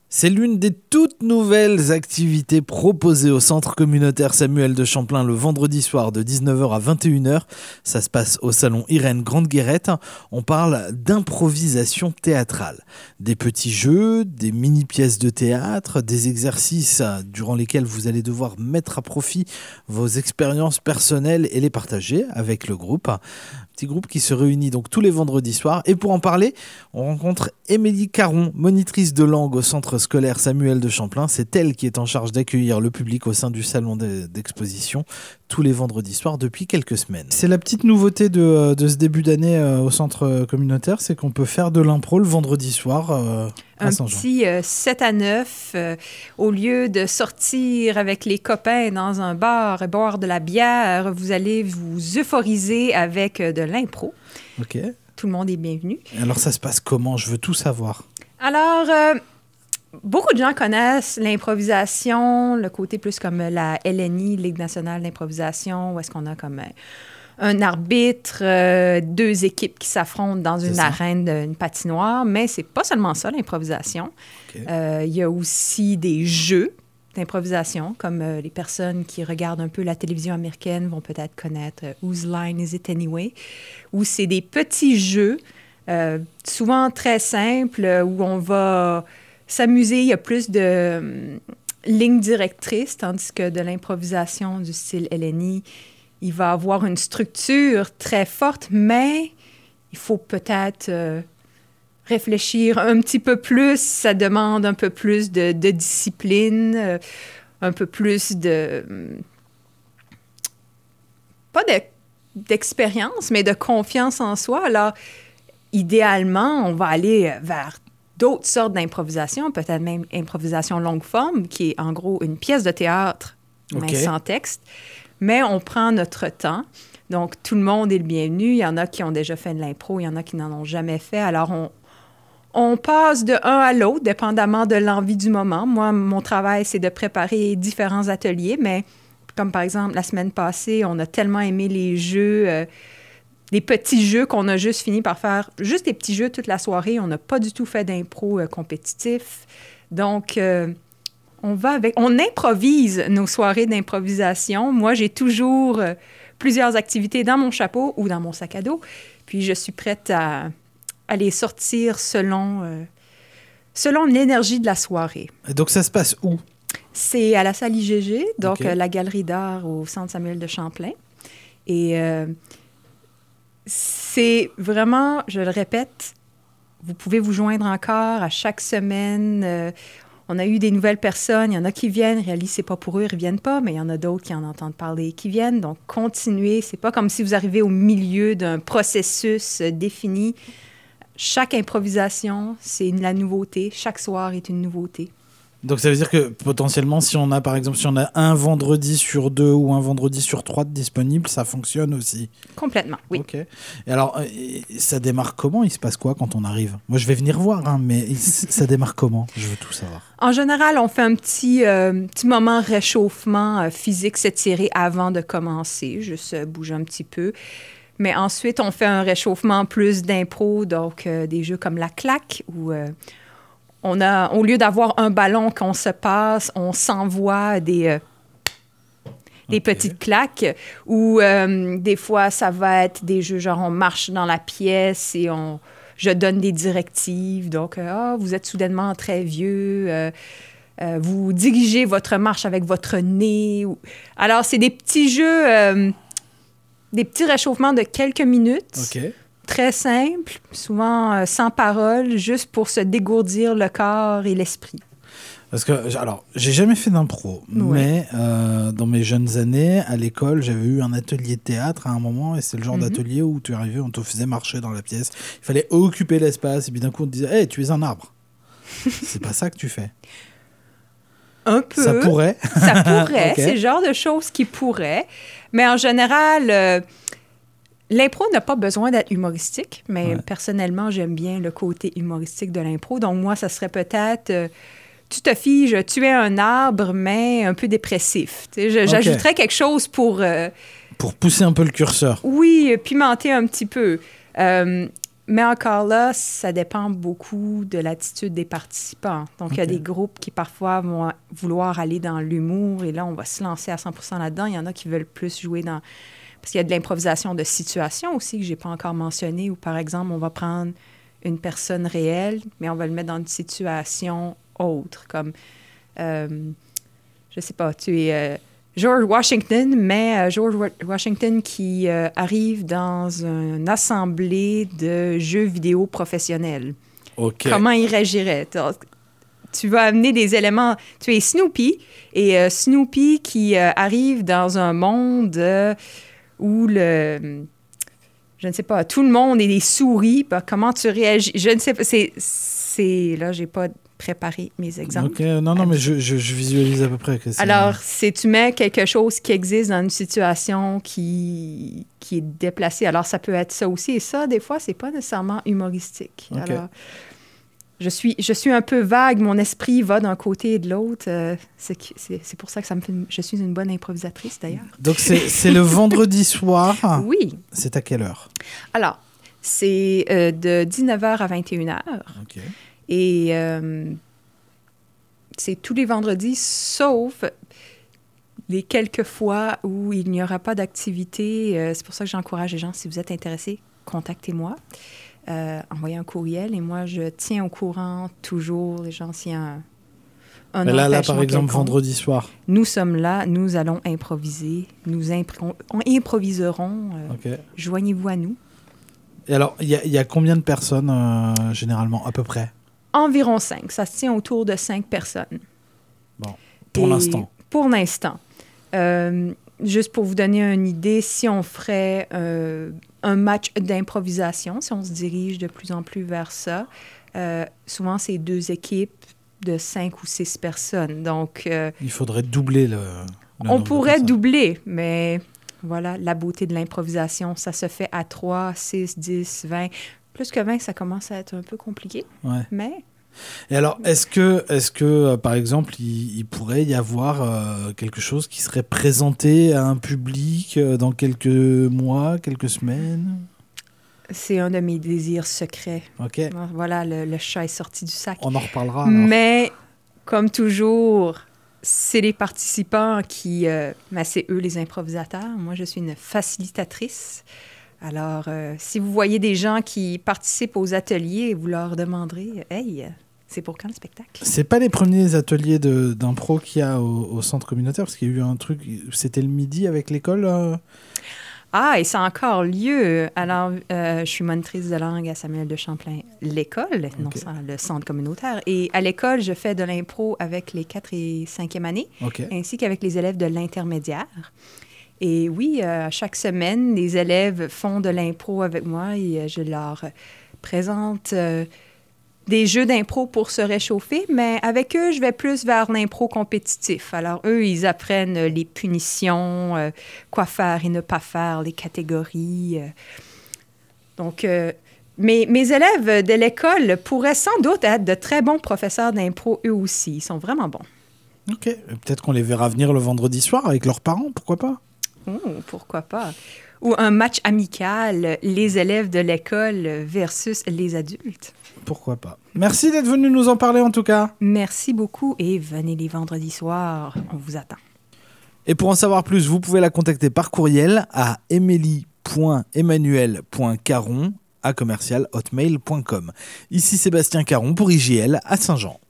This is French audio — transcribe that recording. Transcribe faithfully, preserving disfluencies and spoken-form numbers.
C'est l'une des toutes nouvelles activités proposées au centre communautaire Samuel de Champlain le vendredi soir de dix-neuf heures à vingt et une heures. Ça se passe au salon Irène Grande-Guérette. On parle d'improvisation théâtrale. Des petits jeux, des mini-pièces de théâtre, des exercices durant lesquels vous allez devoir mettre à profit vos expériences personnelles et les partager avec le groupe. Petit groupe qui se réunit donc tous les vendredis soirs. Et pour en parler, on rencontre Émilie Caron, monitrice de langue au centre scolaire Samuel de Champlain. C'est elle qui est en charge d'accueillir le public au sein du salon d'exposition tous les vendredis soirs depuis quelques semaines. C'est la petite nouveauté de, de ce début d'année euh, au centre communautaire, c'est qu'on peut faire de l'impro le vendredi soir euh, à Un Saint-Jean. petit euh, sept à neuf, euh, au lieu de sortir avec les copains dans un bar et boire de la bière, vous allez vous euphoriser avec euh, de l'impro. Ok. Tout le monde est bienvenu. Alors ça se passe comment? Je veux tout savoir. Alors, euh, beaucoup de gens connaissent l'improvisation, le côté plus comme la L N I, Ligue nationale d'improvisation, où est-ce qu'on a comme un arbitre, euh, deux équipes qui s'affrontent dans une arène, une patinoire, mais c'est pas seulement ça, l'improvisation. Okay. Euh, il y a aussi des jeux d'improvisation, comme euh, les personnes qui regardent un peu la télévision américaine vont peut-être connaître euh, « Whose Line Is It Anyway?», où c'est des petits jeux, euh, souvent très simples, où on va s'amuser. Il y a plus de euh, lignes directrices, tandis que de l'improvisation du style L N I, il va avoir une structure très forte, mais il faut peut-être euh, réfléchir un petit peu plus. Ça demande un peu plus de, de discipline, euh, un peu plus de... pas de, d'expérience, mais de confiance en soi. Alors, idéalement, on va aller vers d'autres sortes d'improvisation, peut-être même improvisation longue forme, qui est en gros une pièce de théâtre, okay, mais sans texte. Mais on prend notre temps. Donc, tout le monde est le bienvenu. Il y en a qui ont déjà fait de l'impro, il y en a qui n'en ont jamais fait. Alors, on, on passe de un à l'autre, dépendamment de l'envie du moment. Moi, mon travail, c'est de préparer différents ateliers, mais comme par exemple, la semaine passée, on a tellement aimé les jeux, euh, les petits jeux qu'on a juste fini par faire, juste des petits jeux toute la soirée. On n'a pas du tout fait d'impro euh, compétitif. Donc, euh, on va avec, on improvise nos soirées d'improvisation. Moi, j'ai toujours euh, plusieurs activités dans mon chapeau ou dans mon sac à dos. Puis, je suis prête à, à les sortir selon, euh, selon l'énergie de la soirée. Et donc, ça se passe où? C'est à la salle I G G, donc okay, euh, la galerie d'art au centre Samuel de Champlain. Et euh, c'est vraiment, je le répète, vous pouvez vous joindre encore à chaque semaine. Euh, On a eu des nouvelles personnes. Il y en a qui viennent, réalisent c'est pas pour eux, ils ne reviennent pas, mais il y en a d'autres qui en entendent parler et qui viennent. Donc, continuez. C'est pas comme si vous arrivez au milieu d'un processus euh, défini. Chaque improvisation, c'est la nouveauté. Chaque soir est une nouveauté. Donc, ça veut dire que potentiellement, si on a, par exemple, si on a un vendredi sur deux ou un vendredi sur trois de disponible, ça fonctionne aussi? Complètement, oui. OK. Et alors, ça démarre comment? Il se passe quoi quand on arrive? Moi, je vais venir voir, hein, mais ça démarre comment? Je veux tout savoir. En général, on fait un petit, euh, petit moment réchauffement euh, physique, s'étirer avant de commencer, juste euh, bouger un petit peu. Mais ensuite, on fait un réchauffement plus d'impro, donc euh, des jeux comme la claque, où euh, on a, au lieu d'avoir un ballon qu'on se passe, on s'envoie des, euh, des okay, petites claques, ou euh, des fois, ça va être des jeux genre on marche dans la pièce et on, je donne des directives. Donc, euh, ah, vous êtes soudainement très vieux, euh, euh, vous dirigez votre marche avec votre nez. Ou... Alors, c'est des petits jeux, euh, des petits réchauffements de quelques minutes. OK. Très simple, souvent euh, sans parole, juste pour se dégourdir le corps et l'esprit. Parce que, alors, j'ai jamais fait d'impro, oui, mais euh, dans mes jeunes années, à l'école, j'avais eu un atelier de théâtre à un moment, et c'est le genre mm-hmm, d'atelier où tu arrivais, on te faisait marcher dans la pièce, il fallait occuper l'espace, et puis d'un coup, on te disait « Hey, tu es un arbre !» C'est pas ça que tu fais. Un peu. Ça pourrait. Ça pourrait, okay, c'est le genre de choses qui pourraient, mais en général... Euh, l'impro n'a pas besoin d'être humoristique, mais ouais, personnellement, j'aime bien le côté humoristique de l'impro. Donc, moi, ça serait peut-être... Euh, tu te figes, tu es un arbre, mais un peu dépressif. Tu sais, je, okay, j'ajouterais quelque chose pour... Euh, pour pousser un peu le curseur. Oui, pimenter un petit peu. Euh, mais encore là, ça dépend beaucoup de l'attitude des participants. Donc, il okay. y a des groupes qui parfois vont vouloir aller dans l'humour et là, on va se lancer à cent pour cent là-dedans. Il y en a qui veulent plus jouer dans... Parce qu'il y a de l'improvisation de situation aussi que je n'ai pas encore mentionné, où, par exemple, on va prendre une personne réelle, mais on va le mettre dans une situation autre, comme, euh, je ne sais pas, tu es euh, George Washington, mais euh, George Washington qui euh, arrive dans une assemblée de jeux vidéo professionnels. Okay. Comment il réagirait? Tu vas amener des éléments... Tu es Snoopy, et euh, Snoopy qui euh, arrive dans un monde... Euh, où le, je ne sais pas, tout le monde est des souris, bah, comment tu réagis? Je ne sais pas, c'est, c'est là, j'ai pas préparé mes exemples. OK, non, non, mais je, je, je visualise à peu près que c'est... Alors, c'est tu mets quelque chose qui existe dans une situation qui, qui est déplacée. Alors, ça peut être ça aussi, et ça, des fois, c'est pas nécessairement humoristique. Okay. Alors, Je suis, je suis un peu vague, mon esprit va d'un côté et de l'autre. Euh, c'est, c'est, c'est pour ça que ça me fait... Je suis une bonne improvisatrice, d'ailleurs. Donc, c'est, c'est le vendredi soir. Oui. C'est à quelle heure? Alors, c'est euh, de dix-neuf heures à vingt et une heures. OK. Et euh, c'est tous les vendredis, sauf les quelques fois où il n'y aura pas d'activité. Euh, c'est pour ça que j'encourage les gens, si vous êtes intéressés, contactez-moi. Euh, envoyer un courriel et moi, je tiens au courant toujours les gens s'il y a un, un Mais là, là, par exemple, quelconque. vendredi soir. Nous sommes là, nous allons improviser, nous impro- on improviserons. Euh, okay. Joignez-vous à nous. Et alors, il y, y a combien de personnes, euh, généralement, à peu près? Environ cinq. Ça se tient autour de cinq personnes. Bon, pour et l'instant. Pour l'instant. Euh, juste pour vous donner une idée, si on ferait... Euh, un match d'improvisation, si on se dirige de plus en plus vers ça. Euh, souvent, c'est deux équipes de cinq ou six personnes. Donc, euh, il faudrait doubler le... le on pourrait doubler, mais voilà, la beauté de l'improvisation, ça se fait à trois, six, dix, vingt. Plus que vingt, ça commence à être un peu compliqué, ouais. mais... Et alors, est-ce que, est-ce que euh, par exemple, il, il pourrait y avoir euh, quelque chose qui serait présenté à un public euh, dans quelques mois, quelques semaines? C'est un de mes désirs secrets. OK. Voilà, le, le chat est sorti du sac. On en reparlera alors. Mais, comme toujours, c'est les participants qui... Euh, ben, c'est eux les improvisateurs. Moi, je suis une facilitatrice. Alors, euh, si vous voyez des gens qui participent aux ateliers, vous leur demanderez « Hey, c'est pour quand le spectacle? » C'est pas les premiers ateliers de, d'impro qu'il y a au, au centre communautaire, parce qu'il y a eu un truc, c'était le midi avec l'école euh... Ah, et ça a encore lieu. Alors, euh, je suis monitrice de langue à Samuel de Champlain, l'école, okay. non le centre communautaire. Et à l'école, je fais de l'impro avec les quatre et cinquième années, okay. ainsi qu'avec les élèves de l'intermédiaire. Et oui, euh, chaque semaine, les élèves font de l'impro avec moi et euh, je leur présente euh, des jeux d'impro pour se réchauffer, mais avec eux, je vais plus vers l'impro compétitif. Alors, eux, ils apprennent les punitions, euh, quoi faire et ne pas faire, les catégories. Euh. Donc, euh, mes, mes élèves de l'école pourraient sans doute être de très bons professeurs d'impro, eux aussi. Ils sont vraiment bons. OK. Peut-être qu'on les verra venir le vendredi soir avec leurs parents, pourquoi pas? Oh, pourquoi pas? Ou un match amical, les élèves de l'école versus les adultes. Pourquoi pas? Merci d'être venu nous en parler en tout cas. Merci beaucoup et venez les vendredis soirs, on vous attend. Et pour en savoir plus, vous pouvez la contacter par courriel à emily point emmanuel point caron à commercial hotmail point com. Ici Sébastien Caron pour I J L à Saint-Jean.